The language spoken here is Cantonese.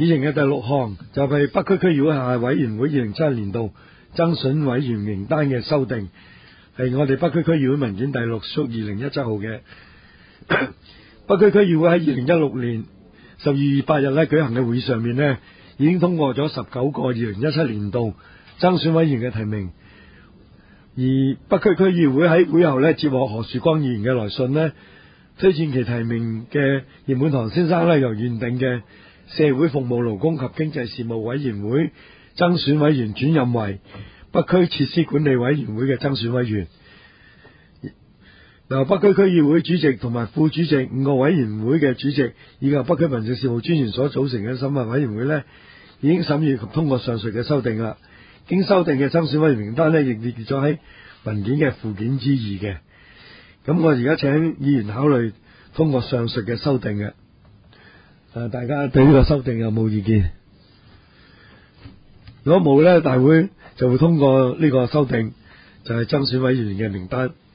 議程嘅第6項就係北區區議會下委員會2071年度增選委員名單嘅修訂，係我哋北區區議會文件第6/2017號嘅。北區區議會喺2016年12月8日舉行嘅會議上面呢，已經通過咗19個2017年度增選委員嘅提名。而北區區議會喺會後呢，接獲何樹光議員嘅來信呢，推薦其提名嘅葉滿堂先生呢，由原定嘅社會服務勞工及經濟事務委員會增選委員轉任為北區設施管理委員會嘅增選委員。由北區區議會主席同埋副主席5個委員會嘅主席以及北區民政事務專員所組成嘅審核委員會呢，已經審議及通過上述嘅修訂啦。經修訂嘅增選委員名單呢，亦列咗喺文件嘅附件之2嘅。咁我而家請議員考慮通過上述嘅修訂嘅。大家對呢個修訂有冇意見？如果冇呢，大會就會通過呢個修訂，就係增選委員嘅名單。